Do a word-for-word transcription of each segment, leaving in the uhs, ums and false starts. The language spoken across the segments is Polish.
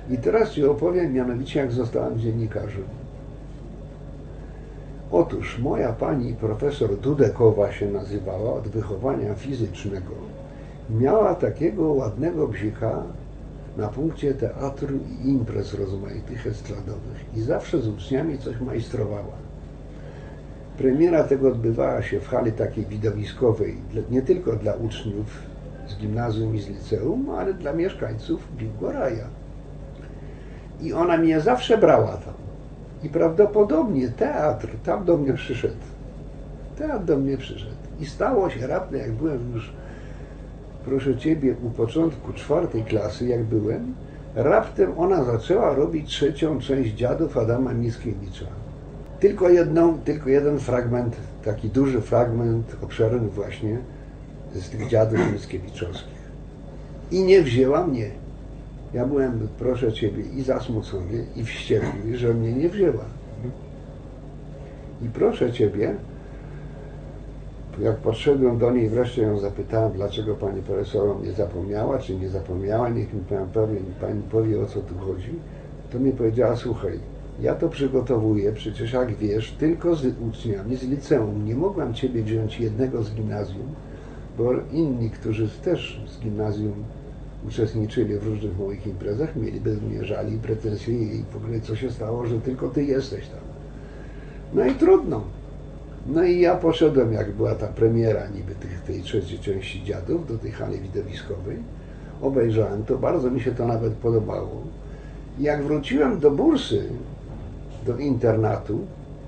I teraz Ci opowiem mianowicie, jak zostałem dziennikarzem. Otóż moja pani profesor Dudekowa się nazywała, od wychowania fizycznego. Miała takiego ładnego bzika na punkcie teatru i imprez rozmaitych estradowych i zawsze z uczniami coś majstrowała. Premiera tego odbywała się w hali takiej widowiskowej, nie tylko dla uczniów z gimnazjum i z liceum, ale dla mieszkańców Biłgoraja. I ona mnie zawsze brała tam. I prawdopodobnie teatr tam do mnie przyszedł. Teatr do mnie przyszedł. I stało się raptem, jak byłem już, proszę Ciebie, u początku czwartej klasy, jak byłem, raptem ona zaczęła robić trzecią część Dziadów Adama Mickiewicza. Tylko jedną, tylko jeden fragment, taki duży fragment, obszerny właśnie, z tych Dziadów Mickiewiczowskich. I nie wzięła mnie. Ja byłem, proszę Ciebie, i zasmucony, i wściekły, że mnie nie wzięła. I proszę Ciebie, jak podszedłem do niej, wreszcie ją zapytałem, dlaczego Pani profesor mnie zapomniała, czy nie zapomniała, niech mi Pani powie, Pani powie, o co tu chodzi, to mi powiedziała, słuchaj, ja to przygotowuję, przecież jak wiesz, tylko z uczniami z liceum. Nie mogłam Ciebie wziąć jednego z gimnazjum, bo inni, którzy też z gimnazjum uczestniczyli w różnych moich imprezach, mieliby mnie żali i pretensje i w ogóle co się stało, że tylko Ty jesteś tam. No i trudno. No i ja poszedłem, jak była ta premiera niby tych, tej trzeciej części Dziadów, do tej hali widowiskowej. Obejrzałem to, bardzo mi się to nawet podobało. I jak wróciłem do bursy, do internatu,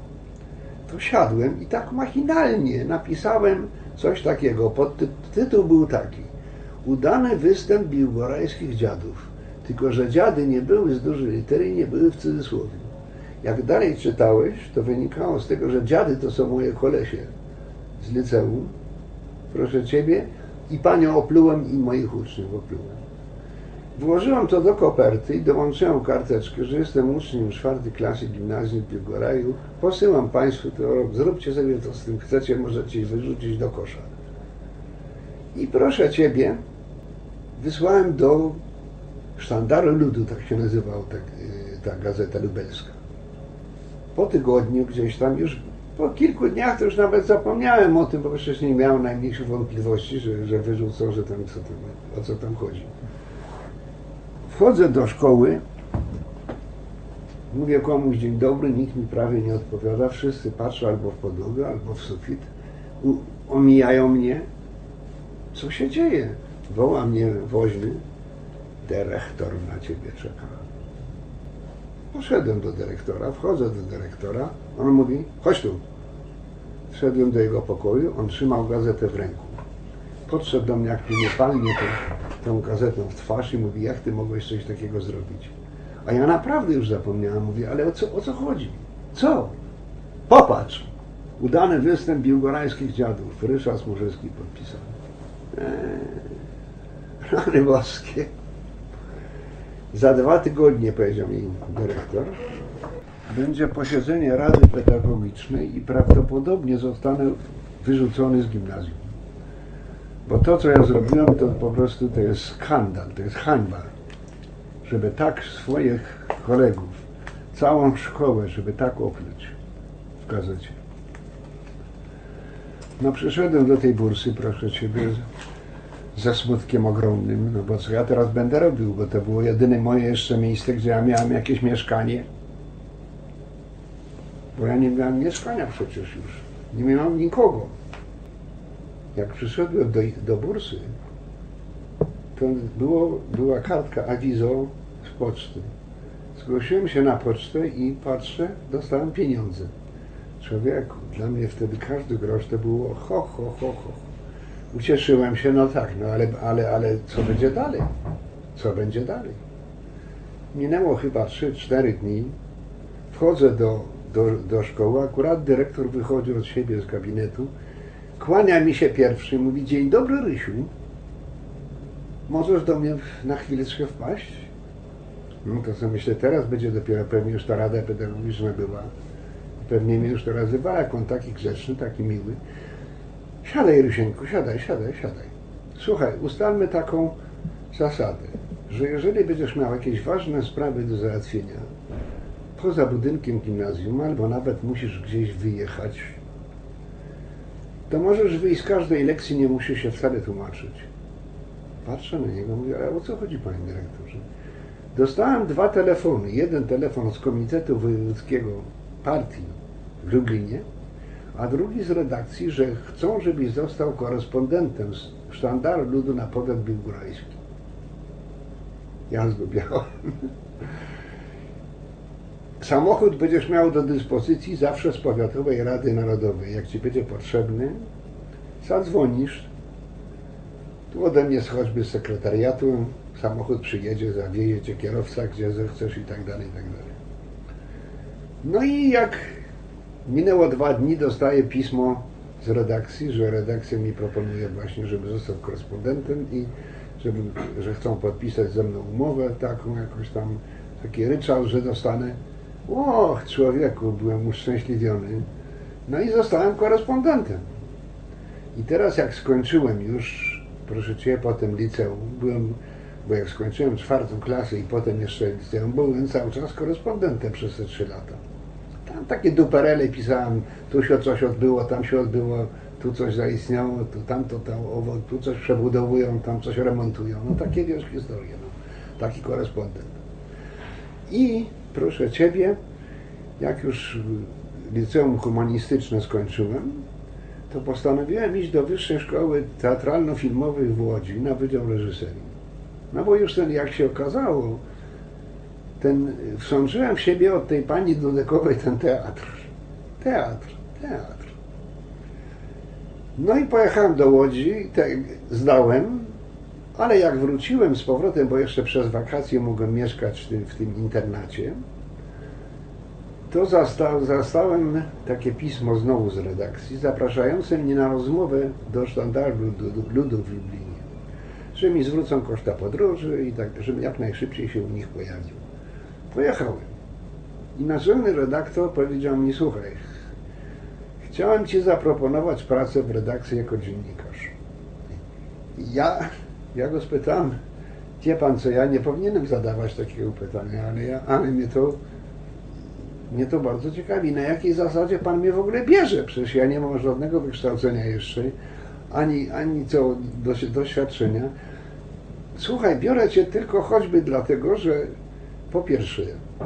to siadłem i tak machinalnie napisałem coś takiego. Podtytuł był taki: udany występ biłgorajskich dziadów. Tylko że dziady nie były z dużej litery i nie były w cudzysłowie. Jak dalej czytałeś, to wynikało z tego, że dziady to są moje kolesie z liceum, proszę Ciebie, i panią oplułem i moich uczniów oplułem. Włożyłem to do koperty i dołączyłem karteczkę, że jestem uczniem czwartej klasy gimnazjum w Biłgoraju. Posyłam Państwu to, zróbcie sobie to z tym chcecie, możecie wyrzucić do kosza. I proszę Ciebie, wysłałem do Sztandaru Ludu, tak się nazywała ta, ta gazeta lubelska. Po tygodniu gdzieś tam już, po kilku dniach to już nawet zapomniałem o tym, bo przecież nie miałem najmniejszych wątpliwości, że, że wyrzucą, że tam, co tam, o co tam chodzi. Wchodzę do szkoły, mówię komuś dzień dobry, nikt mi prawie nie odpowiada, wszyscy patrzą albo w podłogę, albo w sufit, u, omijają mnie. Co się dzieje? Woła mnie woźny, dyrektor na Ciebie czeka. Poszedłem do dyrektora, wchodzę do dyrektora, on mówi, chodź tu. Wszedłem do jego pokoju, on trzymał gazetę w ręku. Podszedł do mnie, jak mnie palnie tą, tą gazetą w twarz i mówi, jak Ty mogłeś coś takiego zrobić? A ja naprawdę już zapomniałem, mówię, ale o co, o co chodzi? Co? Popatrz! Udany występ biłgorajskich dziadów. Ryszard Smurzewski podpisał. Eee, rany boskie. Za dwa tygodnie, powiedział mi dyrektor, będzie posiedzenie Rady Pedagogicznej i prawdopodobnie zostanę wyrzucony z gimnazjum. Bo to, co ja zrobiłem, to po prostu to jest skandal, to jest hańba. Żeby tak swoich kolegów, całą szkołę, żeby tak opluć w gazecie. No przyszedłem do tej bursy, proszę Ciebie, ze smutkiem ogromnym, no bo co ja teraz będę robił, bo to było jedyne moje jeszcze miejsce, gdzie ja miałem jakieś mieszkanie. Bo ja nie miałem mieszkania przecież już, nie miałem nikogo. Jak przyszedłem do, do bursy, to było, była kartka awizo z poczty. Zgłosiłem się na pocztę i patrzę, dostałem pieniądze. Człowieku, dla mnie wtedy każdy grosz to było ho, ho, ho, ho. Ucieszyłem się, no tak, no ale, ale, ale co będzie dalej? Co będzie dalej? Minęło chyba trzy cztery dni. Wchodzę do, do, do szkoły, akurat dyrektor wychodzi od siebie z gabinetu, kłania mi się pierwszy, mówi, dzień dobry Rysiu, możesz do mnie na chwileczkę wpaść? No to co myślę, teraz będzie dopiero pewnie już ta rada pedagogiczna była. Pewnie mnie już to nazywała, jak on taki grzeczny, taki miły. Siadaj, Rysieńku, siadaj, siadaj, siadaj. Słuchaj, ustalmy taką zasadę. że jeżeli będziesz miał jakieś ważne sprawy do załatwienia poza budynkiem gimnazjum, albo nawet musisz gdzieś wyjechać, to możesz wyjść z każdej lekcji, nie musisz się wcale tłumaczyć. Patrzę na niego, mówię, ale o co chodzi, panie dyrektorze? Dostałem dwa telefony. Jeden telefon z Komitetu Wojewódzkiego Partii w Lublinie, a drugi z redakcji, że chcą, żebyś został korespondentem z Sztandaru Ludu na powiat biłgorajski. Ja zgubiałem. Samochód będziesz miał do dyspozycji zawsze z Powiatowej Rady Narodowej. Jak ci będzie potrzebny, zadzwonisz. Tu ode mnie choćby z sekretariatu, samochód przyjedzie, zawiezie cię kierowca, gdzie zechcesz i tak dalej, i tak dalej. No i jak minęło dwa dni, dostaję pismo z redakcji, że redakcja mi proponuje właśnie, żeby został korespondentem i żeby, że chcą podpisać ze mną umowę taką, jakoś tam, taki ryczałt, że dostanę. Och, człowieku, byłem uszczęśliwiony. No i zostałem korespondentem. I teraz jak skończyłem już, proszę cię, potem liceum, byłem, bo jak skończyłem czwartą klasę i potem jeszcze liceum, byłem cały czas korespondentem przez te trzy lata. Tam takie duperele pisałem, tu się coś odbyło, tam się odbyło, tu coś zaistniało, tu tamto, tam, owo, tu coś przebudowują, tam coś remontują. No takie, wiesz, historie, no. Taki korespondent. I proszę ciebie, jak już liceum humanistyczne skończyłem, to postanowiłem iść do Wyższej Szkoły Teatralno-Filmowej w Łodzi na Wydział Reżyserii. No bo już ten, jak się okazało, ten, wsączyłem w siebie od tej pani Dudekowej ten teatr. Teatr, teatr. No i pojechałem do Łodzi, te, zdałem, ale jak wróciłem z powrotem, bo jeszcze przez wakacje mogłem mieszkać w tym, w tym internacie, to zasta zastałem takie pismo znowu z redakcji, zapraszające mnie na rozmowę do Sztandaru Ludu w Lublinie, że mi zwrócą koszta podróży i tak, żebym jak najszybciej się u nich pojawił. Pojechałem i naczelny redaktor powiedział mi, słuchaj, chciałem ci zaproponować pracę w redakcji jako dziennikarz. Ja, ja go spytałem, wie pan co, ja nie powinienem zadawać takiego pytania, ale, ja, ale mnie to Mnie to bardzo ciekawi, na jakiej zasadzie pan mnie w ogóle bierze? Przecież ja nie mam żadnego wykształcenia jeszcze, ani, ani co do, doświadczenia. Słuchaj, biorę cię tylko choćby dlatego, że po pierwsze,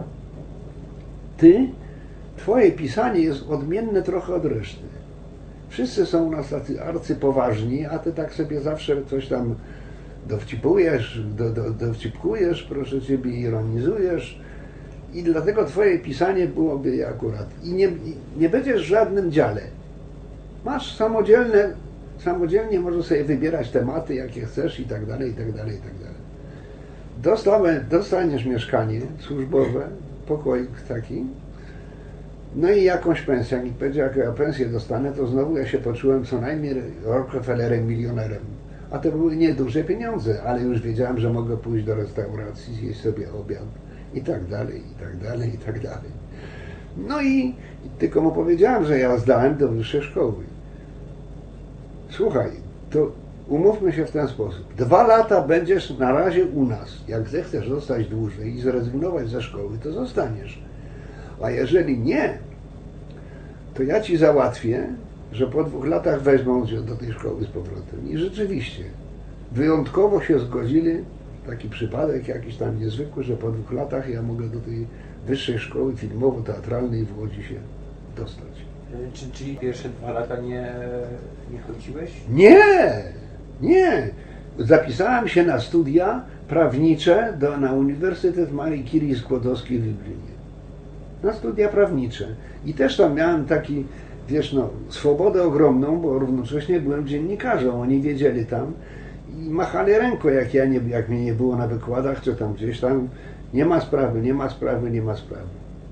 ty, twoje pisanie jest odmienne trochę od reszty. Wszyscy są u nas tacy arcypoważni, a ty tak sobie zawsze coś tam dowcipujesz, do, do, dowcipkujesz, proszę ciebie, ironizujesz. I dlatego twoje pisanie byłoby akurat. I nie, nie będziesz w żadnym dziale. Masz samodzielne, samodzielnie możesz sobie wybierać tematy, jakie chcesz i tak dalej, i tak dalej, i tak dalej. Dostałem, dostaniesz mieszkanie służbowe, pokoik taki, no i jakąś pensję. Jak będzie, jak ja pensję dostanę, to znowu ja się poczułem co najmniej Rockefellerem, milionerem. A to były nieduże pieniądze, ale już wiedziałem, że mogę pójść do restauracji, zjeść sobie obiad. I tak dalej, i tak dalej, i tak dalej. No i, i tylko mu powiedziałem, że ja zdałem do wyższej szkoły. Słuchaj, to umówmy się w ten sposób. Dwa lata będziesz na razie u nas. Jak zechcesz zostać dłużej i zrezygnować ze szkoły, to zostaniesz. A jeżeli nie, to ja ci załatwię, że po dwóch latach wezmą cię do tej szkoły z powrotem. I rzeczywiście, wyjątkowo się zgodzili, taki przypadek jakiś tam niezwykły, że po dwóch latach ja mogę do tej Wyższej Szkoły Filmowo-Teatralnej w Łodzi się dostać. Czy, czyli pierwsze dwa lata nie, nie chodziłeś? Nie! Nie! Zapisałem się na studia prawnicze do, na Uniwersytet Marii Curie Skłodowskiej w Lublinie. Na studia prawnicze. I też tam miałem taki, wiesz, no, swobodę ogromną, bo równocześnie byłem dziennikarzem. Oni wiedzieli tam, i machali ręką, jak, ja nie, jak mnie nie było na wykładach, czy tam gdzieś tam, nie ma sprawy, nie ma sprawy, nie ma sprawy.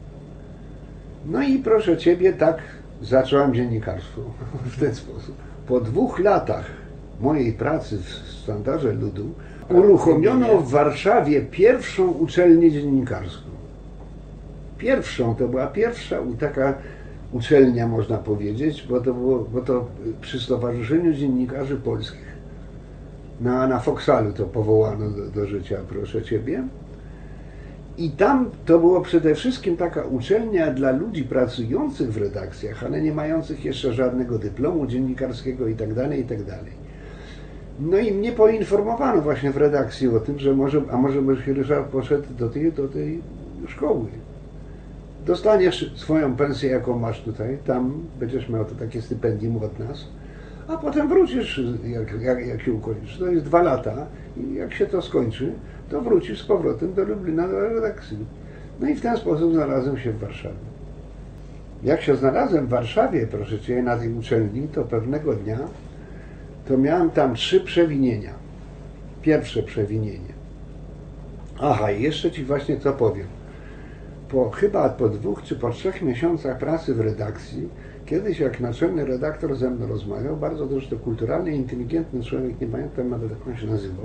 No i proszę ciebie, tak zacząłem dziennikarstwo w ten sposób. Po dwóch latach mojej pracy w Sztandarze Ludu uruchomiono w Warszawie pierwszą uczelnię dziennikarską. Pierwszą, to była pierwsza taka uczelnia, można powiedzieć, bo to było, bo to przy Stowarzyszeniu Dziennikarzy Polskich. Na, na Foxalu to powołano do, do życia, proszę Ciebie. I tam to było przede wszystkim taka uczelnia dla ludzi pracujących w redakcjach, ale nie mających jeszcze żadnego dyplomu dziennikarskiego i tak dalej, i tak dalej. No i mnie poinformowano właśnie w redakcji o tym, że może, a może byś Ryszard poszedł do tej, do tej szkoły. Dostaniesz swoją pensję, jaką masz tutaj, tam będziesz miał to takie stypendium od nas, a potem wrócisz, jak, jak, jak się ukończysz. To jest dwa lata i jak się to skończy, to wrócisz z powrotem do Lublina, do redakcji. No i w ten sposób znalazłem się w Warszawie. Jak się znalazłem w Warszawie, proszę Cię, na tej uczelni, to pewnego dnia to miałem tam trzy przewinienia. Pierwsze przewinienie. Aha, i jeszcze Ci właśnie co powiem. Po, chyba po dwóch czy po trzech miesiącach pracy w redakcji, kiedyś jak naczelny redaktor ze mną rozmawiał, bardzo zresztą kulturalny, inteligentny człowiek, nie pamiętam nawet jak on się nazywał,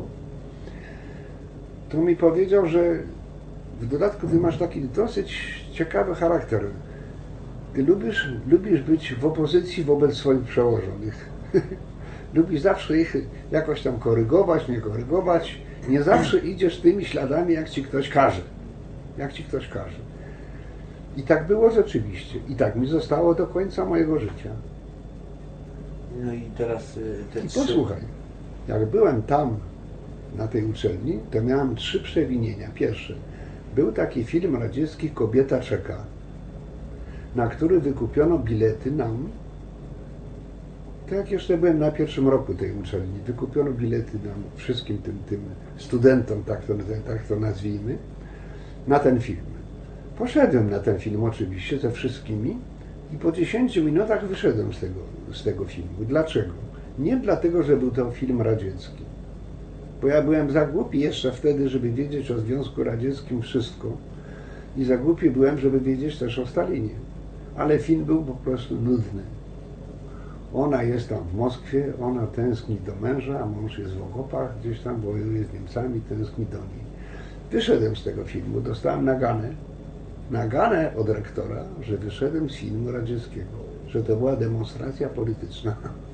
to mi powiedział, że w dodatku Ty masz taki dosyć ciekawy charakter. Ty lubisz, lubisz być w opozycji wobec swoich przełożonych. Lubisz zawsze ich jakoś tam korygować, nie korygować. Nie zawsze idziesz tymi śladami, jak Ci ktoś każe. Jak Ci ktoś każe. I tak było rzeczywiście. I tak mi zostało do końca mojego życia. No i teraz y, te I trzy... posłuchaj, jak byłem tam na tej uczelni, to miałem trzy przewinienia. Pierwsze, był taki film radziecki Kobieta czeka, na który wykupiono bilety nam. To jak jeszcze byłem na pierwszym roku tej uczelni, wykupiono bilety nam, wszystkim tym, tym studentom, tak to, tak to nazwijmy, na ten film. Poszedłem na ten film oczywiście ze wszystkimi i po dziesięciu minutach wyszedłem z tego, z tego filmu. Dlaczego? Nie dlatego, że był to film radziecki, bo ja byłem za głupi jeszcze wtedy, żeby wiedzieć o Związku Radzieckim wszystko i za głupi byłem, żeby wiedzieć też o Stalinie. Ale film był po prostu nudny. Ona jest tam w Moskwie, ona tęskni do męża, a mąż jest w okopach, gdzieś tam wojuje z Niemcami, tęskni do niej. Wyszedłem z tego filmu, dostałem naganę, naganę od rektora, że wyszedłem z filmu radzieckiego, że to była demonstracja polityczna.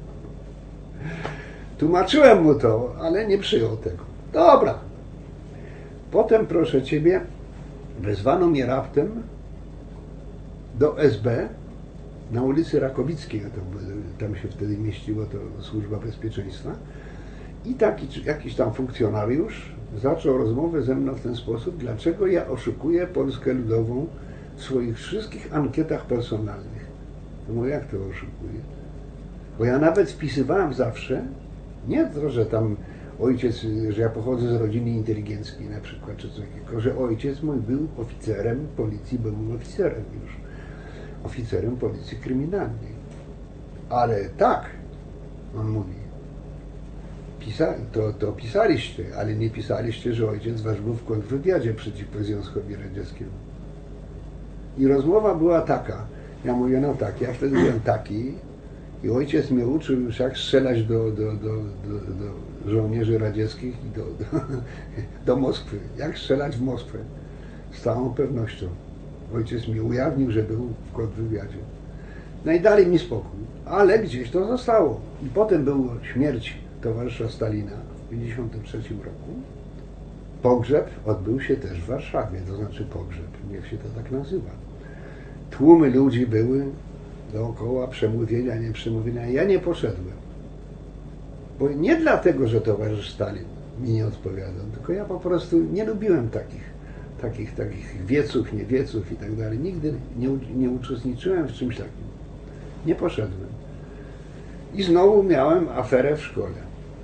Tłumaczyłem mu to, ale nie przyjął tego. Dobra. Potem, proszę Ciebie, wezwano mnie raptem do S B na ulicy Rakowickiej, tam się wtedy mieściło to Służba Bezpieczeństwa, i taki jakiś tam funkcjonariusz zaczął rozmowę ze mną w ten sposób, dlaczego ja oszukuję Polskę Ludową w swoich wszystkich ankietach personalnych. No jak to oszukuję? Bo ja nawet wpisywałem zawsze, nie to, że tam ojciec, że ja pochodzę z rodziny inteligenckiej na przykład, czy coś takiego, że ojciec mój był oficerem policji, bo był oficerem już. Oficerem policji kryminalnej. Ale tak, on mówi, pisa, to, to pisaliście, ale nie pisaliście, że ojciec wasz był w kontrwywiadzie przeciwko Związkowi Radzieckiemu. I rozmowa była taka, ja mówię, no tak, ja wtedy byłem taki i ojciec mnie uczył już jak strzelać do, do, do, do, do żołnierzy radzieckich i do, do, do Moskwy, jak strzelać w Moskwę, z całą pewnością. Ojciec mi ujawnił, że był w kontrwywiadzie. No i dali mi spokój, ale gdzieś to zostało. I potem była śmierć towarzysza Stalina w tysiąc dziewięćset pięćdziesiątym trzecim roku. Pogrzeb odbył się też w Warszawie, to znaczy pogrzeb, niech się to tak nazywa. Tłumy ludzi były dookoła, przemówienia, nie przemówienia. Ja nie poszedłem. Bo nie dlatego, że towarzysz Stalin mi nie odpowiadał, tylko ja po prostu nie lubiłem takich takich, takich wieców, niewieców i tak dalej. Nigdy nie, nie uczestniczyłem w czymś takim. Nie poszedłem. I znowu miałem aferę w szkole.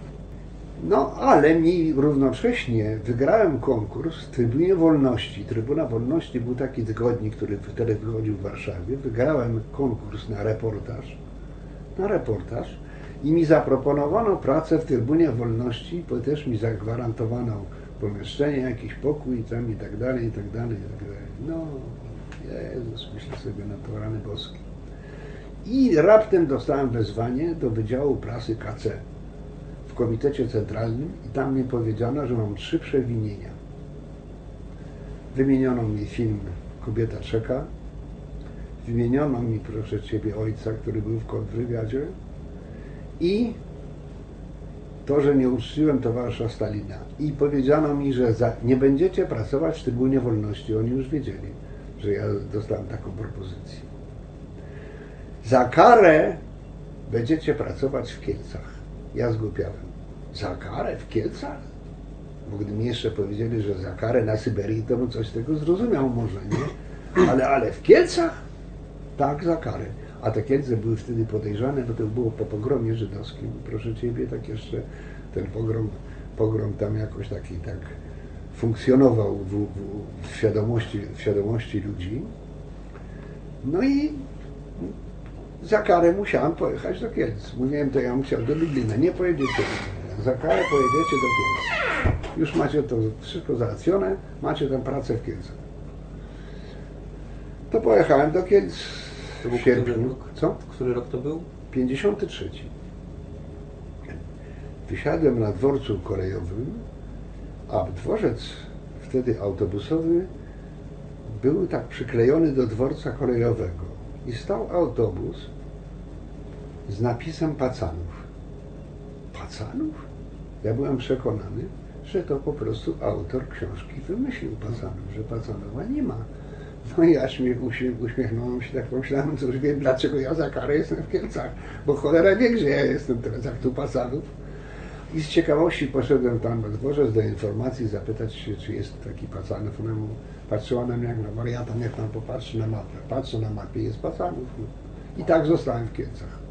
No, ale mi równocześnie wygrałem konkurs w Trybunie Wolności. Trybuna Wolności był taki tygodnik, który wtedy wychodził w Warszawie. Wygrałem konkurs na reportaż. Na reportaż. I mi zaproponowano pracę w Trybunie Wolności, bo też mi zagwarantowano pomieszczenie, jakiś pokój tam i tak dalej, i tak dalej, i tak dalej. No, Jezus, myślę sobie na to rany boskie. I raptem dostałem wezwanie do Wydziału Prasy K C w Komitecie Centralnym i tam mi powiedziano, że mam trzy przewinienia. Wymieniono mi film Kobieta czeka, wymieniono mi, proszę Ciebie, ojca, który był w kontrwywiadzie i to, że nie uczciłem towarzysza Stalina i powiedziano mi, że za, nie będziecie pracować w Trybunie Wolności, oni już wiedzieli, że ja dostałem taką propozycję. Za karę będziecie pracować w Kielcach. Ja zgłupiałem. Za karę w Kielcach? Bo gdy mi jeszcze powiedzieli, że za karę na Syberii, to bym coś z tego zrozumiał może, nie? Ale, ale w Kielcach? Tak, za karę. A te Kielce były wtedy podejrzane, bo to było po pogromie żydowskim. Proszę Ciebie, tak jeszcze ten pogrom, pogrom tam jakoś taki tak funkcjonował w, w, w, świadomości, w świadomości ludzi. No i za karę musiałem pojechać do Kielc. Mówiłem, to ja bym chciał do Lublina. Nie pojedziecie do Lublina. Za karę pojedziecie do Kielc. Już macie to wszystko załatwione, macie tam pracę w Kielcach. To pojechałem do Kielc To był w który sierpniu. rok? Co? Który rok to był? pięćdziesiąty trzeci. Wysiadłem na dworcu kolejowym, a dworzec wtedy autobusowy był tak przyklejony do dworca kolejowego. I stał autobus z napisem Pacanów. Pacanów? Ja byłem przekonany, że to po prostu autor książki wymyślił Pacanów, że Pacanowa nie ma. No i ja śmiech, uśmiechnąłem się, tak pomyślałem, że już wiem, dlaczego ja za karę jestem w Kielcach, bo cholera wie, że ja jestem teraz jak tu Pacanów. I z ciekawości poszedłem tam na dworzec do informacji, zapytać się, czy jest taki Pacanów. Ona mu patrzyła na mnie jak na wariata, niech pan popatrzy na mapę. Patrzę na mapie, jest Pacanów. No. I tak zostałem w Kielcach.